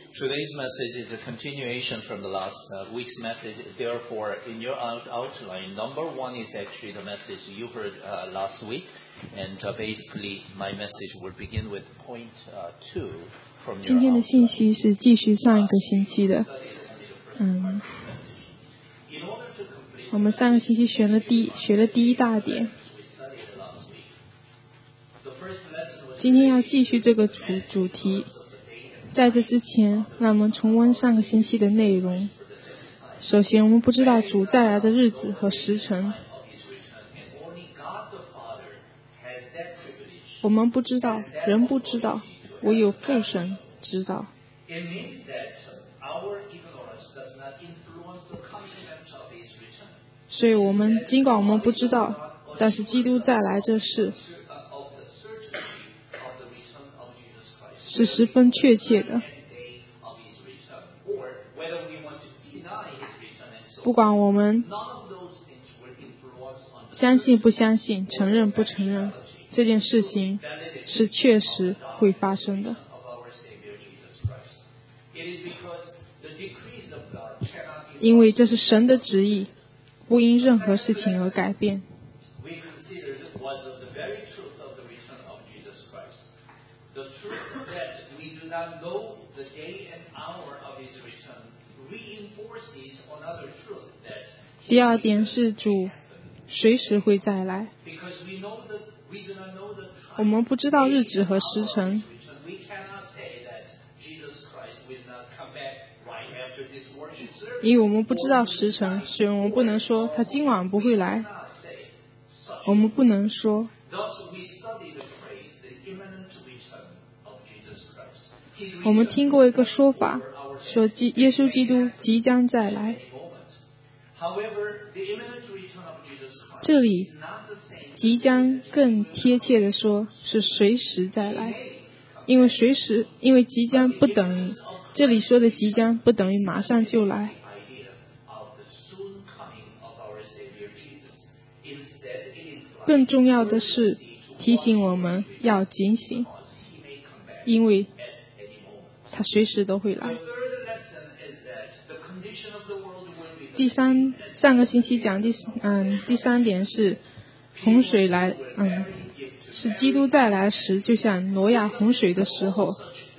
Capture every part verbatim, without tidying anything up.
Today's message is a continuation from the last uh, week's message. Therefore, in your out- outline, number one is actually the message you heard uh, last week. And uh, basically, my message will begin with point uh, two from your 今天的信 outline. 息是继续上一个星期的。嗯，我们上个星期选了第学了第一大点，今天要继续这个主主题。在这之前，让我们重温上个星期的内容。首先，我们不知道主再来的日子和时辰，我们不知道，人不知道，唯有父神知道。所以我们尽管我们不知道，但是基督再来这事是十分确切的。不管我们相信不相信，承认不承认，这件事情是确实会发生的。因为这是神的旨意，不因任何事情而改变。第二点是主随时会再来，我们不知道日子和时辰，因为我们不知道时辰，所以我们不能说他今晚不会来，我们不能说。我们听过一个说法，说耶稣基督即将再来。这里即将更贴切的说是随时再来，因为随时，因为即将不等于，这里说的即将不等于马上就来。更重要的是提醒我们要警醒，因为他随时都会来。第三，上个星期讲第嗯第三点是洪水来，嗯是基督再来时，就像挪亚洪水的时候，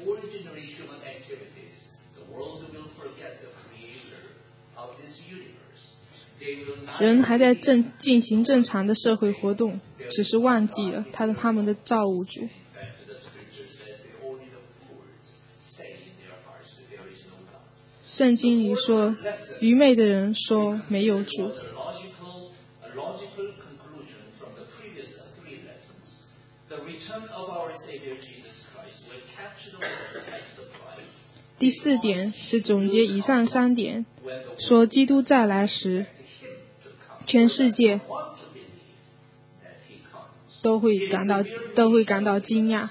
人还在正进行正常的社会活动，只是忘记了他的他们的造物主。圣经里说，愚昧的人说没有主。第四点是总结以上三点，说基督再来时，全世界都会感到都会感到惊讶，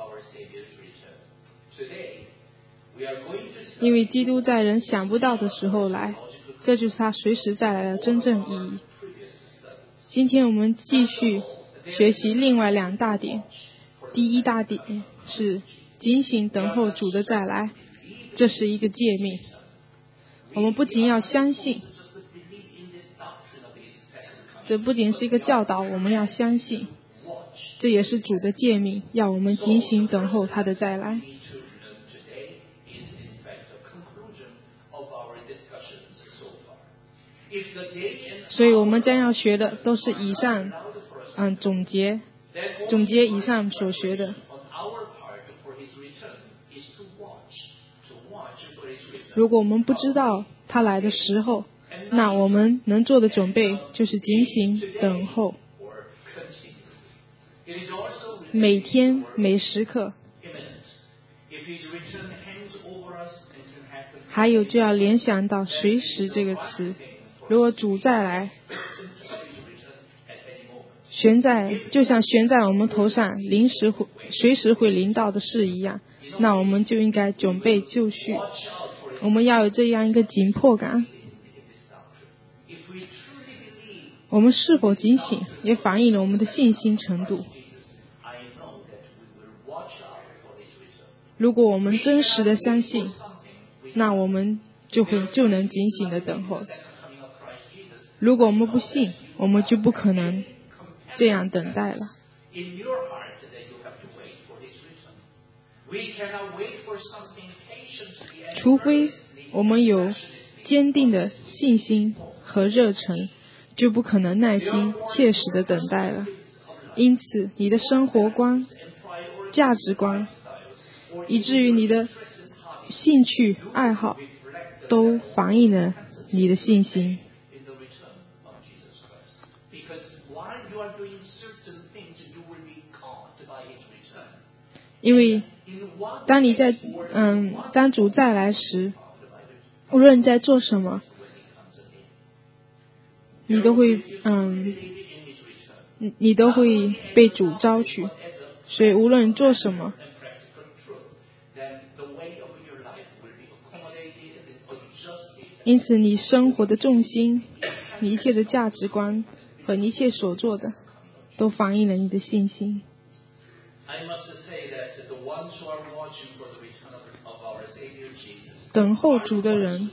因为基督在人想不到的时候来，这就是他随时再来的真正意义。今天我们继续学习另外两大点。第一大点是警醒等候主的再来，这是一个诫命。我们不仅要相信，这不仅是一个教导，我们要相信，这也是主的诫命，要我们警醒等候他的再来。所以我们将要学的都是以上嗯总结总结以上所学的。如果我们不知道他来的时候，那我们能做的准备就是警醒等候，每天每时刻。还有就要联想到随时这个词，如果主再来，悬在就像悬在我们头上，临时会随时会临到的事一样，那我们就应该准备就绪，我们要有这样一个紧迫感。我们是否警醒，也反映了我们的信心程度。如果我们真实的相信那我们就会就能警醒的等候。如果我们不信，我们就不可能这样等待了。除非我们有坚定的信心和热忱，就不可能耐心切实的等待了。因此，你的生活观、价值观，以至于你的兴趣爱好，都反映了你的信心。因为当你在嗯，当主再来时，无论在做什么，你都会嗯，你都会被主招去。所以无论做什么，因此你生活的重心、你一切的价值观和你一切所做的，都反映了你的信心。等候主的人，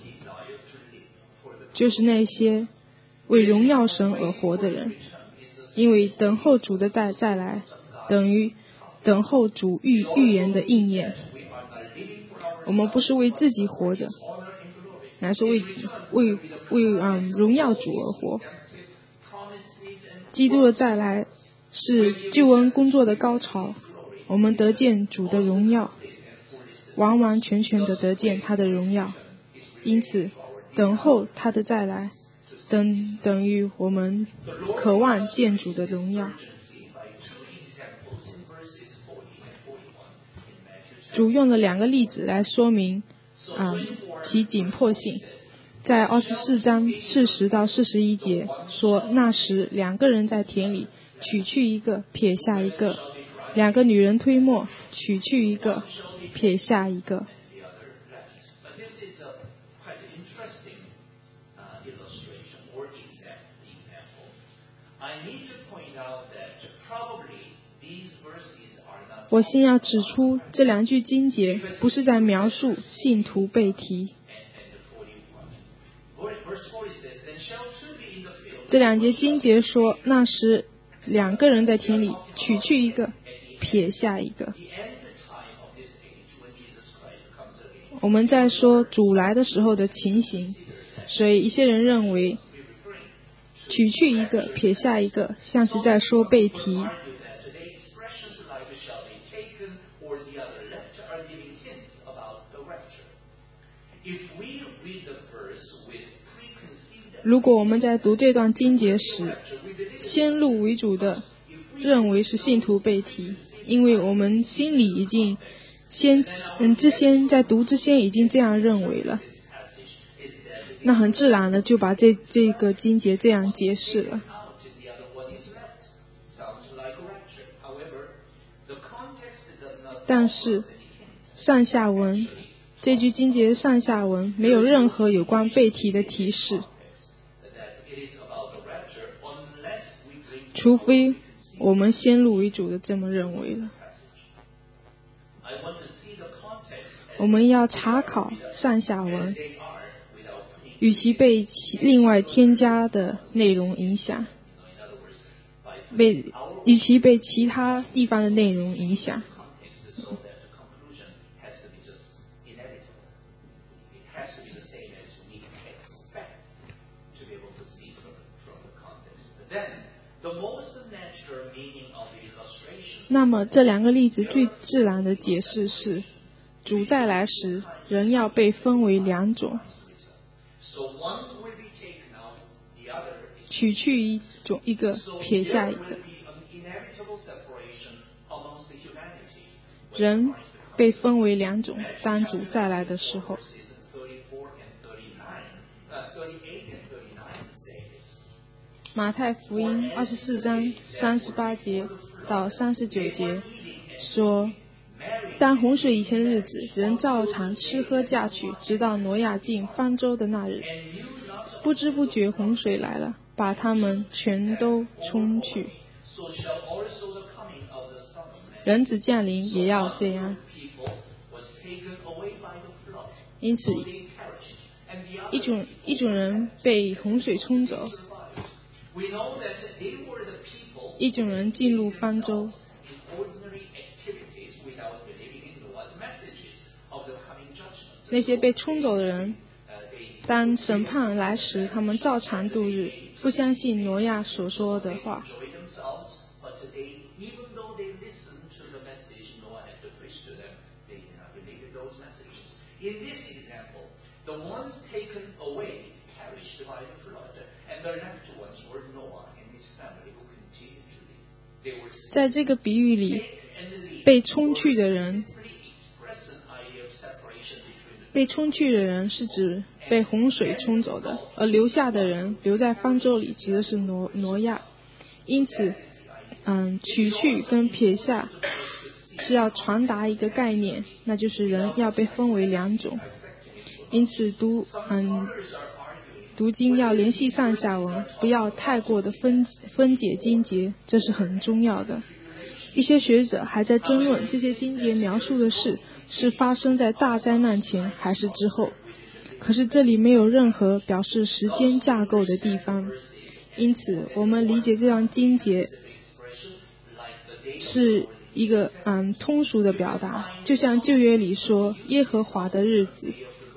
就是那些为荣耀神而活的人，因为等候主的再再来，等于等候主预预言的应验。我们不是为自己活着，乃是为为为嗯荣耀主而活。基督的再来是救恩工作的高潮，我们得见主的荣耀，完完全全的得见他的荣耀。因此等候他的再来，等等于我们渴望见主的荣耀。主用了两个例子来说明嗯其紧迫性。在二十四章四十到四十一节说，那时两个人在田里，取去一个，撇下一个；两个女人推磨，取去一个，撇下一个。我先要指出，这两句经节不是在描述信徒被提。这两节经节说，那时两个人在田里，取去一个，撇下一个。我们在说主来的时候的情形，所以一些人认为取去一个，撇下一个，像是在说被提。如果我们在读这段经节时，先入为主的认为是信徒被提，因为我们心里已经先嗯之前在读之前已经这样认为了，那很自然的就把这这个经节这样解释了。但是上下文这句经节上下文没有任何有关被提的提示，除非我们先入为主的这么认为了。我们要查考上下文，与其被其另外添加的内容影响，被与其被其他地方的内容影响。那么这两个例子最自然的解释是，主再来时人要被分为两种，取去一种一个，撇下一个。人被分为两种，当主再来的时候。马太福音二十四章三十八节到三十九节说，当洪水以前的日子，人照常吃喝嫁娶，直到挪亚进方舟的那日，不知不觉洪水来了，把他们全都冲去。人子降临也要这样。 因此一种一种人被洪水冲走，一种人进入方舟。那些被冲走的人，当审判来时，他们照常度日，不相信挪亚所说的话。在这个比喻里，被冲去的人被冲去的人是指被洪水冲走的，而留下的人留在方舟里指的是挪挪亚。因此嗯，取去跟撇下是要传达一个概念，那就是人要被分为两种。因此读嗯读经要联系上下文，不要太过的分分解经节，这是很重要的。一些学者还在争论这些经节描述的事是发生在大灾难前还是之后，可是这里没有任何表示时间架构的地方，因此我们理解这样经节是一个嗯通俗的表达，就像旧约里说耶和华的日子。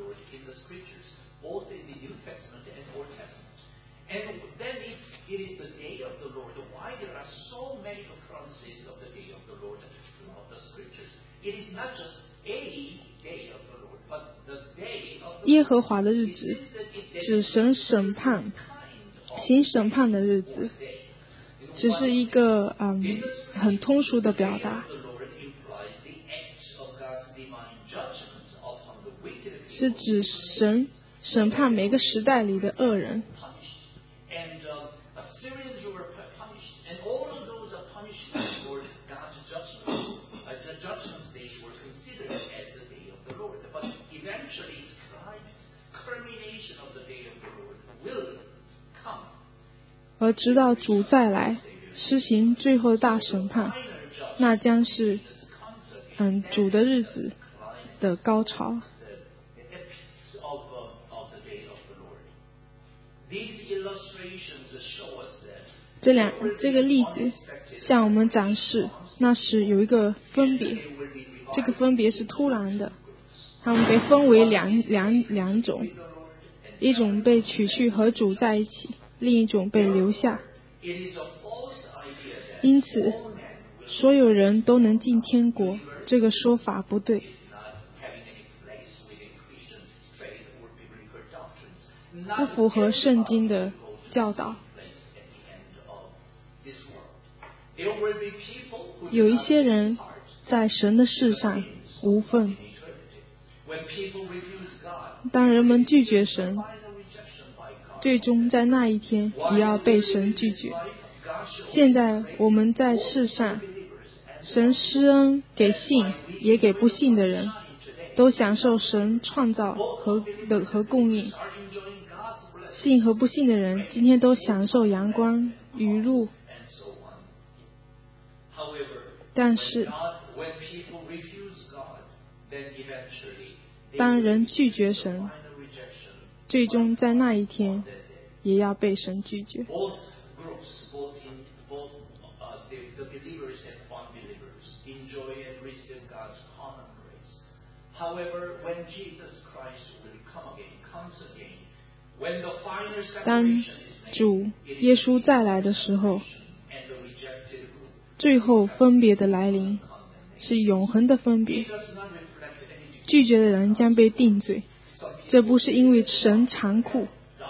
耶和华的日子指神审判行审判的日子，只是一个嗯很通俗的表达，是指神审判每个时代里的恶人。而直到主再来施行最后大审判，那将是嗯主的日子的高潮。这两这个例子向我们展示，那时有一个分别，这个分别是突然的，他们被分为两两两种，一种被取去和主在一起，另一种被留下。因此所有人都能进天国，这个说法不对。不符合圣经的教导。有一些人在神的事上无份，当人们拒绝神，最终在那一天也要被神拒绝。现在我们在世上，神施恩给信也给不信的人，都享受神创造和的和供应。信和不信的人今天都享受阳光雨露，但是当人拒绝神，最终在那一天也要被神拒绝。当主耶稣再来的时候，最后分别的来临是永恒的分别，拒绝的人将被定罪。这不是因为神残酷，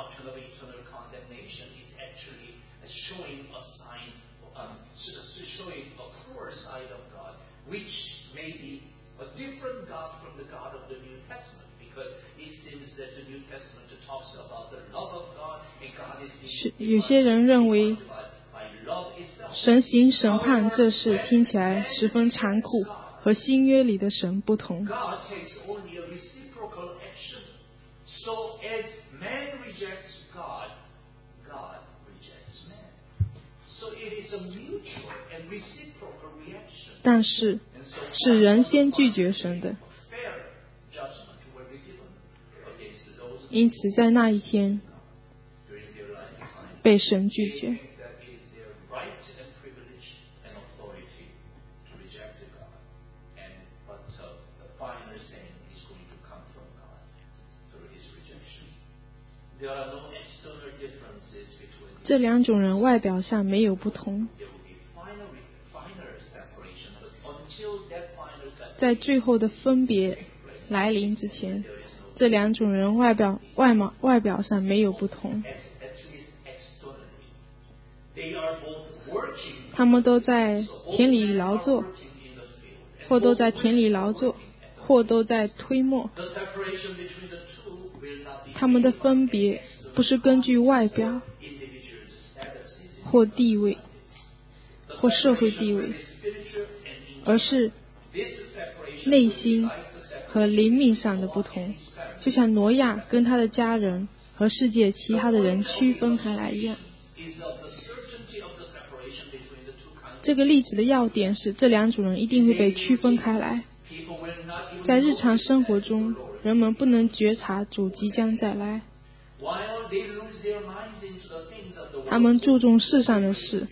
是有些人认为神行审判这事听起来十分残酷，和新约里的神不同。但是是人先拒绝神的。 因此在那一天被神拒绝。这两种人外表上没有不同，在最后的分别来临之前，这两种人外表外貌外表上没有不同，他们都在田里劳作，或都在田里劳作，或都在推磨。他们的分别不是根据外表或地位或社会地位，而是内心和灵命上的不同，就像挪亚跟他的家人和世界其他的人区分开来一样。这个例子的要点是，这两种人一定会被区分开来。在日常生活中，人们不能觉察主即将再来，他们注重世上的事，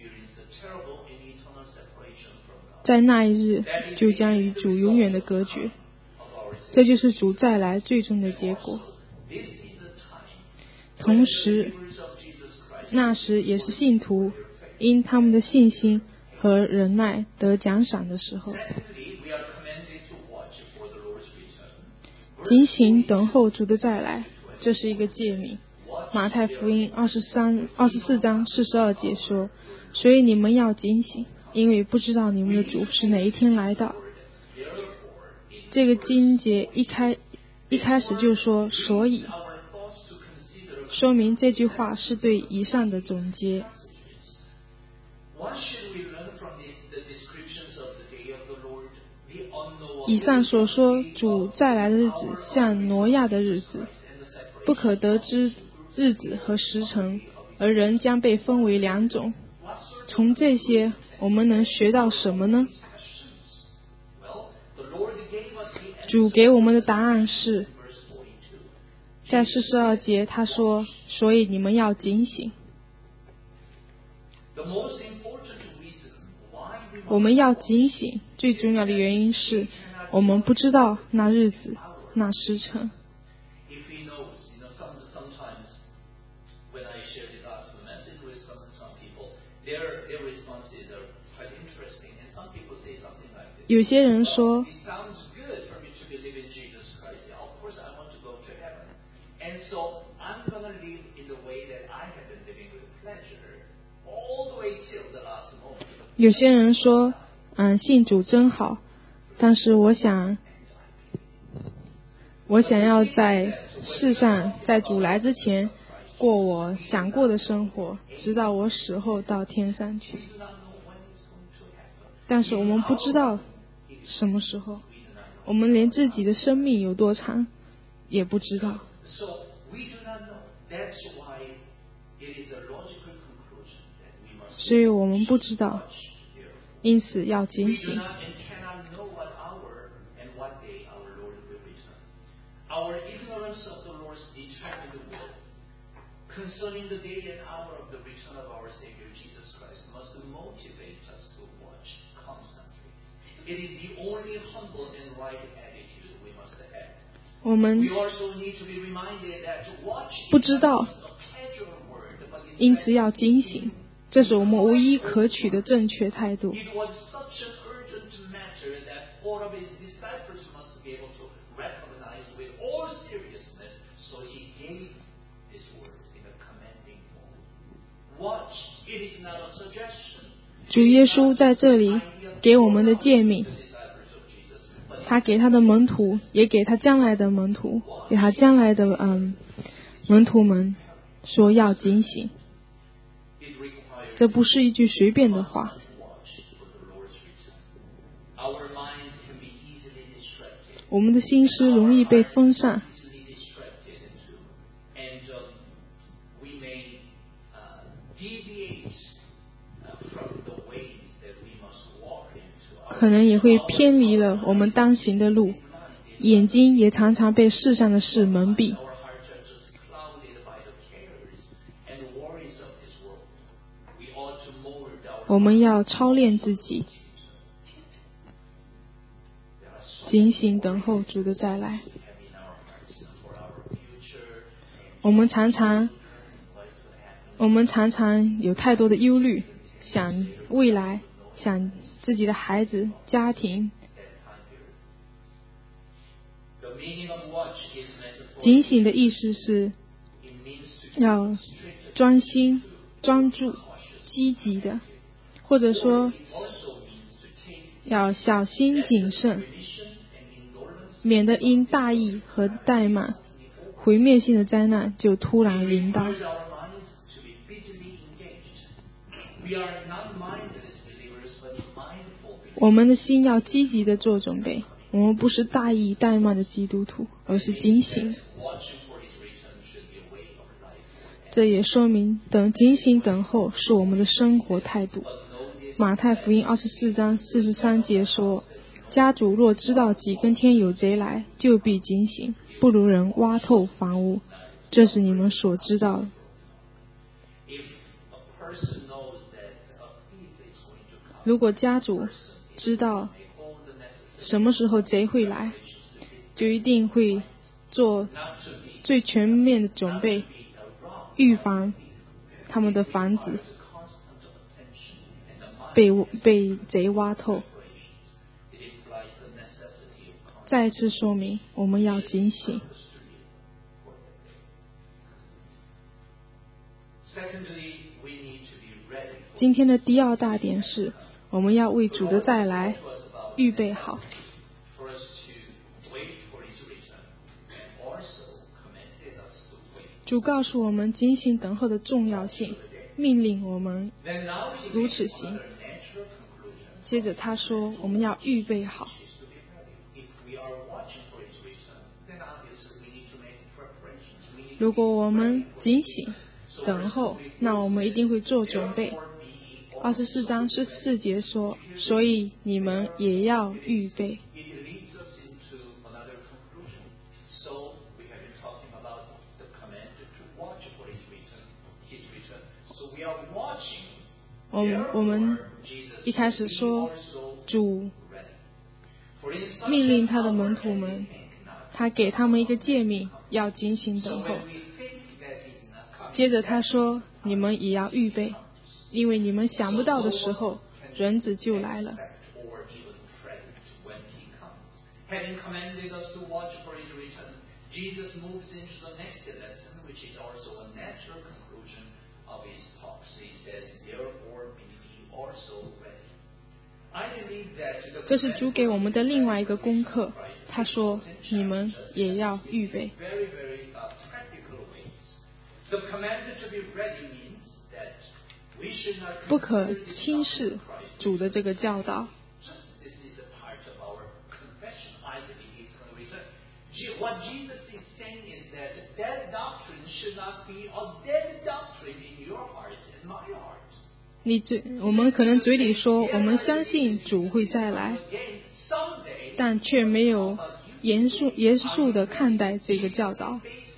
在那一日就将与主永远的隔绝，这就是主再来最终的结果。同时，那时也是信徒因他们的信心和忍耐得奖赏的时候。警醒等候主的再来，这是一个诫命。马太福音二十三、二十四章四十二节说：“所以你们要警醒，因为不知道你们的主是哪一天来到。”这个经节一开一开始就说“所以”，说明这句话是对以上的总结。以上所说主再来的日子像挪亚的日子，不可得知日子和时辰，而人将被分为两种。从这些我们能学到什么呢？主给我们的答案是，在四十二节他说：“所以你们要警醒。”我们要警醒，最重要的原因是我们不知道那日子那时辰。有些人说，有些人说，嗯，信主真好，但是我想，我想要在世上，在主来之前，过我想过的生活，直到我死后到天上去。但是我们不知道什么时候，我们连自己的生命有多长也不知道。所以我们不知道，因此要警醒。Concerning the day and hour of the return of our Savior Jesus Christ must motivate us to watch constantly. It is the only humble and right attitude we must have. 我们 We also need to be reminded that watch 不知道，因此要警醒，这是我们唯一可取的正确态度。It was such an urgent matter that all of his disciples must be able to recognize with all seriousness, so he gave this word. Watch, it is not a suggestion. 主耶稣在这里给我们的诫命，他给他的门徒，也给他将来的门徒，给他将来的嗯门徒们说要警醒。这不是一句随便的话。我们的心思容易被分散。可能也会偏离了我们当行的路，眼睛也常常被世上的事蒙蔽。 我们要操练自己，警醒等候主的再来。我们常常我们常常有太多的忧虑，想未来，想自己的孩子、家庭。警醒的意思是要专心、专注、积极的，或者说要小心谨慎，免得因大意和怠慢，毁灭性的灾难就突然临到。我们的心要积极的做准备，我们不是大意怠慢的基督徒，而是警醒。这也说明等警醒等候是我们的生活态度。马太福音二十四章四十三节说，家主若知道几更天有贼来，就必警醒，不如人挖透房屋。这是你们所知道的。如果家主知道什么时候贼会来，就一定会做最全面的准备，预防他们的房子被被贼挖透。再次说明，我们要警醒。今天的第二大点是，我们要为主的再来预备好。主告诉我们警醒等候的重要性，命令我们如此行。接着他说，我们要预备好。如果我们警醒等候，那我们一定会做准备。二十四章十四节说，所以你们也要预备。我们我们一开始说，主命令他的门徒们，他给他们一个诫命，要警醒等候。接着他说，你们也要预备，因为你们想不到的时候，人子就来了。Jesus moves into the next lesson, which is also a natural conclusion of his talks. He says, therefore be ye also ready. I believe that 这是主给我们的另外一个功课。他说，你们也要预备。Very, very uh, practical ways. The command to be ready means that we should not 不可轻视主的这个教导。What Jesus is saying is that that doctrine should not be a dead doctrine in your hearts and my heart. 你嘴，我们可能嘴里说我们相信主会再来，但却没有严肃严肃地看待这个教导。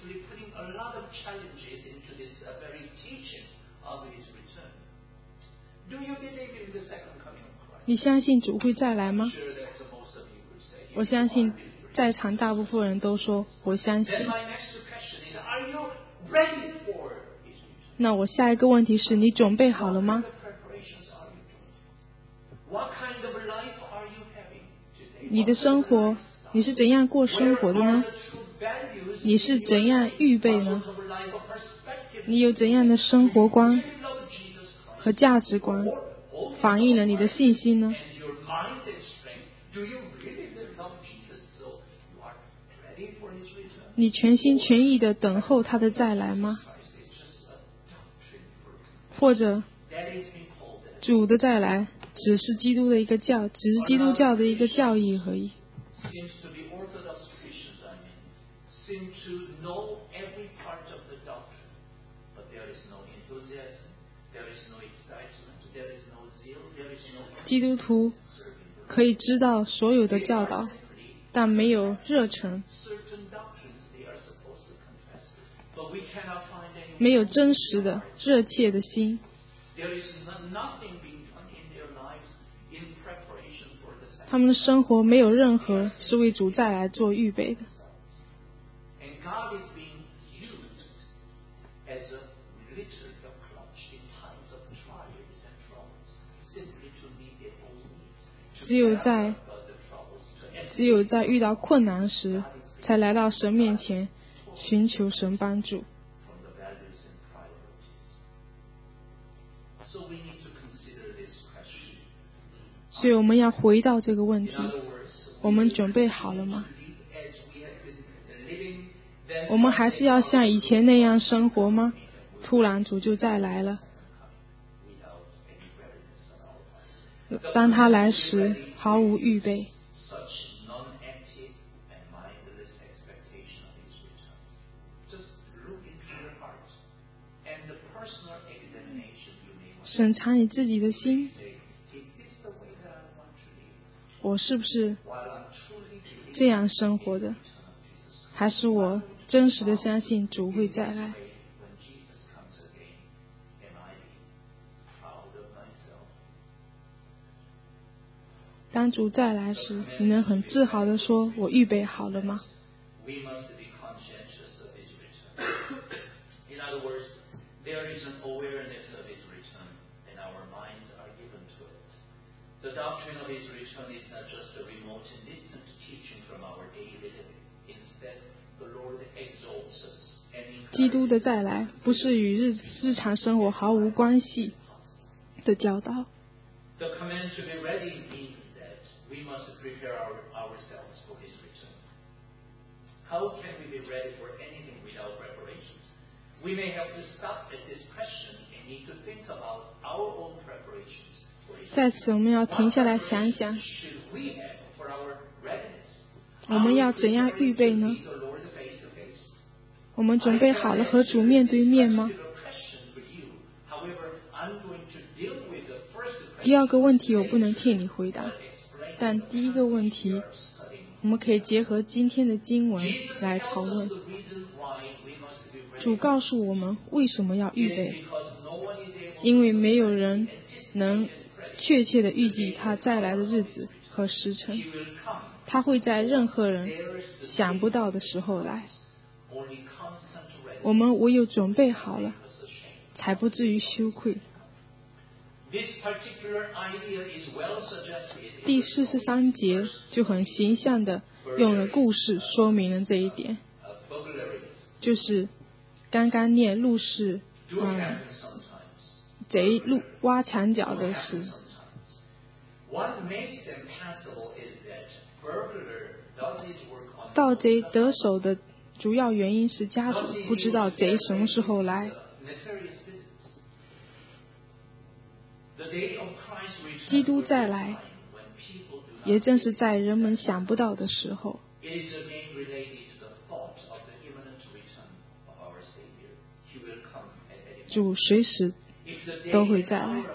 你相信主会再来吗？我相信在场大部分人都说我相信。那我下一个问题是，你准备好了吗？你的生活，你是怎样过生活的呢？你是怎样预备呢？你有怎样的生活观和价值观，反映了你的信心呢？你全心全意地等候他的再来吗？或者主的再来只是基督的一个教，只是基督教的一个教义而已。基督徒可以知道所有的教导，但没有热忱，没有真实的热切的心。 他们的生活没有任何是为主再来做预备的。只有在只有在遇到困难时，才来到神面前寻求神帮助。所以我们要回到这个问题，我们准备好了吗？我们还是要像以前那样生活吗？突然主就再来了，当他来时毫无预备。审查你自己的心，我是不是这样生活的？还是我真实的相信主会再来？当主再来时，你能很自豪地说，我预备好了吗？ The doctrine of his return is not just a remote and distant teaching from our daily living. Instead, the Lord exalts us and encourages us. 基督的再来不是与日日常生活毫无关系的教导。 The command to be ready means that we must prepare our, ourselves for his return. How can we be ready for anything without preparations? We may have to stop at this question and need to think about our own preparations. 在此我们要停下来想一想，我们要怎样预备呢？我们准备好了和主面对面吗？第二个问题我不能替你回答，但第一个问题我们可以结合今天的经文来讨论。主告诉我们为什么要预备，因为没有人能确切地预计他再来的日子和时辰，他会在任何人想不到的时候来。我们唯有准备好了，才不至于羞愧。第四十三节就很形象地用了故事说明了这一点，就是刚刚念入室嗯贼路挖墙脚的事。盗贼得手的主要原因是家主不知道贼什么时候来。基督再来，也正是在人们想不到的时候。主随时都会再来。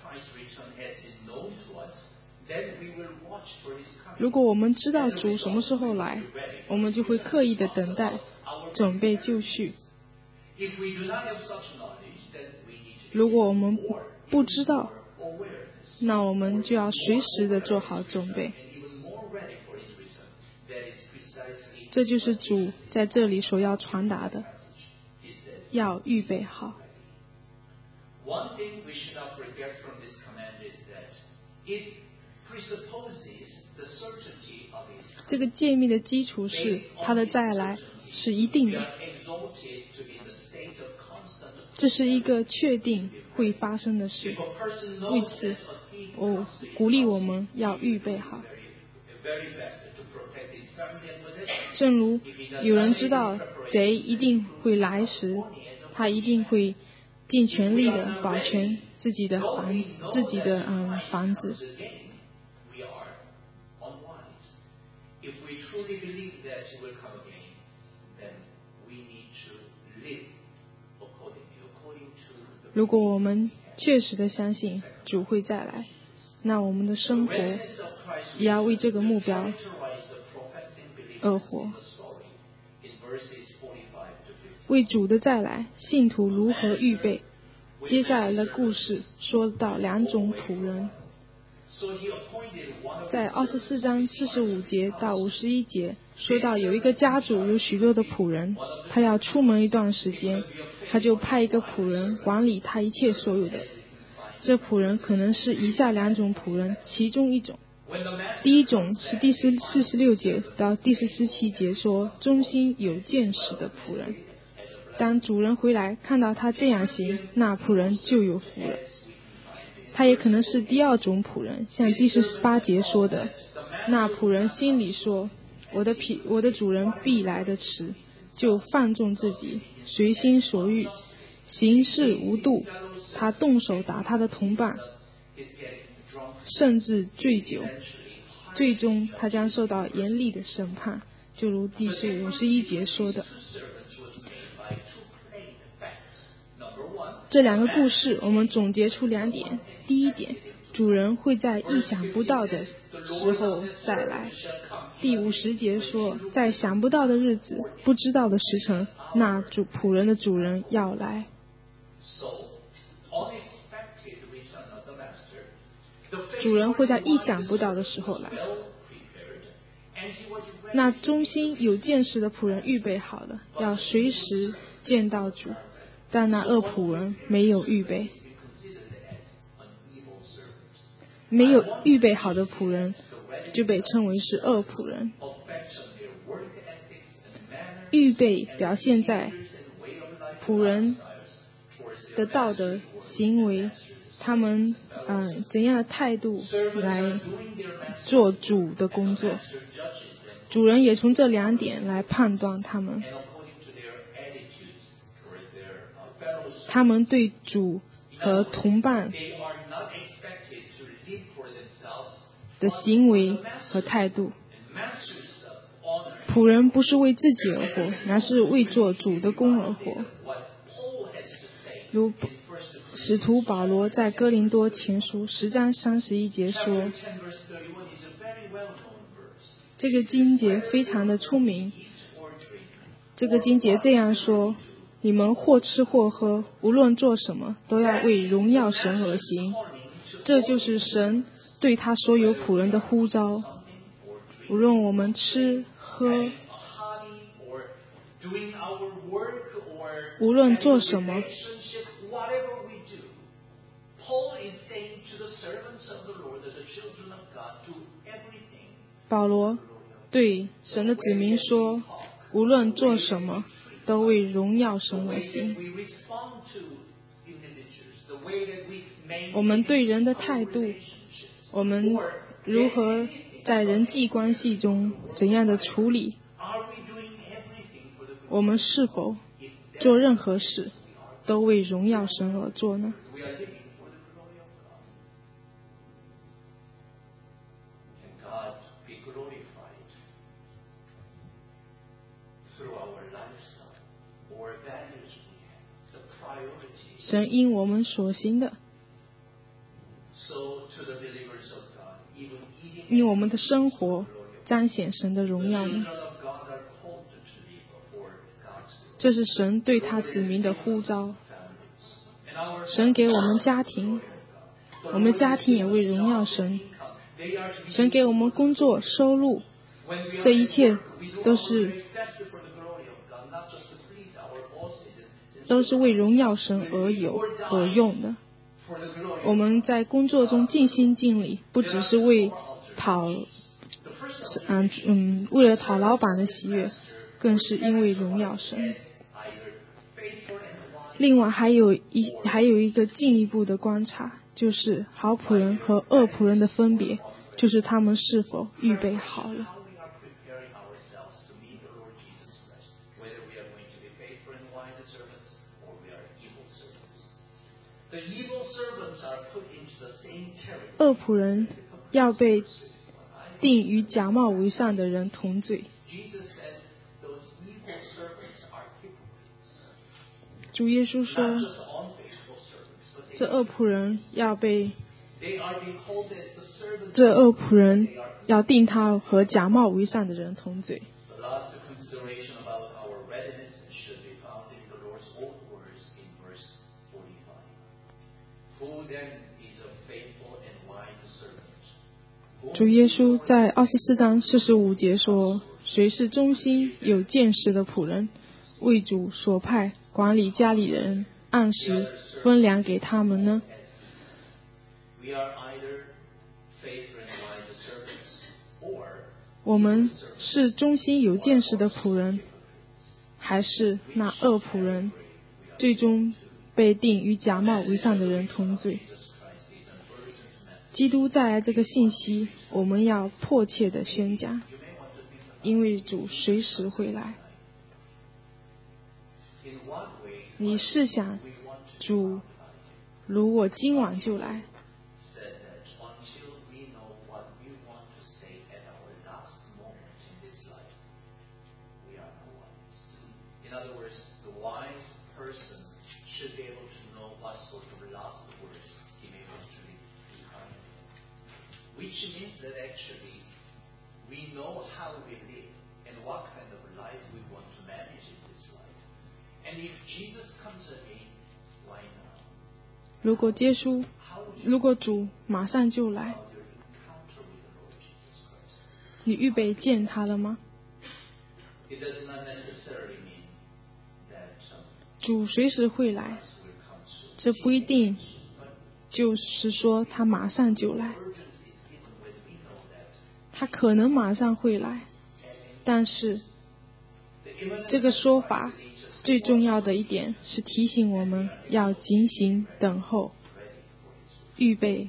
如果我们知道主什么时候来，我们就会刻意的等待，准备就绪。如果我们不知道，那我们就要随时的做好准备。这就是主在这里所要传达的，要预备好。 One thing we should not forget from this command is that it presupposes the certainty of his coming. 这个诫命的基础是他的再来是一定的，这是一个确定会发生的事。为此，我鼓励我们要预备好。正如有人知道贼一定会来时，他一定会尽全力的保全自己的房自己的嗯房子。如果我们确实的相信主会再来，那我们的生活也要为这个目标而活。为主的再来，信徒如何预备？接下来的故事说到两种仆人， 在二十四章四十五节到五十一节说到，有一个家主有许多的仆人，他要出门一段时间，他就派一个仆人管理他一切所有的。这仆人可能是以下两种仆人其中一种。第一种是第四十六节到第四十七节说忠心有见识的仆人，当主人回来看到他这样行，那仆人就有福了。他也可能是第二种仆人，像第十八节说的，那仆人心里说，我的皮我的主人必来得迟，就放纵自己，随心所欲，行事无度，他动手打他的同伴，甚至醉酒，最终他将受到严厉的审判，就如第五十一节说的。这两个故事我们总结出两点。第一点，主人会在意想不到的时候再来。第五十节说，在想不到的日子，不知道的时辰，那主仆人的主人要来。主人会在意想不到的时候来。那忠心有见识的仆人预备好了，要随时见到主，但那恶仆人没有预备。没有预备好的仆人就被称为是恶仆人。预备表现在仆人的道德行为，他们嗯、呃、怎样的态度来做主的工作。主人也从这两点来判断他们。他们对主和同伴的行为和态度。仆人不是为自己而活，乃是为做主的工而活。如使徒保罗在哥林多前书十章三十一节说，这个经节非常的出名。这个经节这样说，你们或吃或喝，无论做什么，都要为荣耀神而行。这就是神对他所有仆人的呼召。无论我们吃喝，无论做什么，保罗对神的子民说，无论做什么，都为荣耀神而行。我们对人的态度，我们如何在人际关系中怎样的处理，我们是否做任何事都为荣耀神而做呢？神因我们所行的，因我们的生活彰显神的荣耀呢？这是神对他子民的呼召。神给我们家庭，我们家庭也为荣耀神。神给我们工作收入，这一切都是都是为荣耀神而有而用的。我们在工作中尽心尽力，不只是为讨嗯嗯为了讨老板的喜悦，更是因为荣耀神。另外还有一还有一个进一步的观察，就是好仆人和恶仆人的分别，就是他们是否预备好了。恶仆人要被定与假冒为善的人同罪。主耶稣说，这恶仆人要被这恶仆人要定他和假冒为善的人同罪。 主耶稣在二十四章四十五节说：谁是忠心有见识的仆人，为主所派管理家里人，按时分粮给他们呢？我们是忠心有见识的仆人，还是那恶仆人，最终被定与假冒为善的人同罪？基督再来这个信息，我们要迫切地宣讲，因为主随时会来。你试想，主如果今晚就来， Which means that actually we know how we live and what kind of life we want to manage in this life. And if Jesus comes again, why now? 如果耶稣，如果主马上就来，你预备见他了吗？ It does not necessarily mean that 主随时会来，这不一定就是说他马上就来。他可能马上会来，但是这个说法最重要的一点是提醒我们要警醒等候，预备。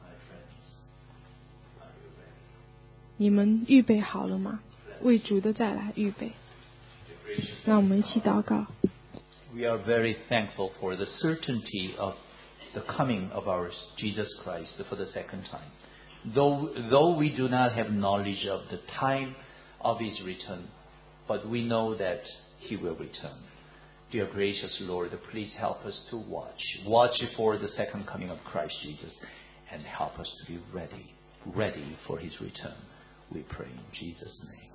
你们预备好了吗？为主的再来预备。让我们一起祷告。 We are very thankful for the certainty of the coming of our Jesus Christ for the second time. Though, though we do not have knowledge of the time of his return, but we know that he will return. Dear gracious Lord, please help us to watch. Watch for the second coming of Christ Jesus and help us to be ready, ready for his return. We pray in Jesus' name.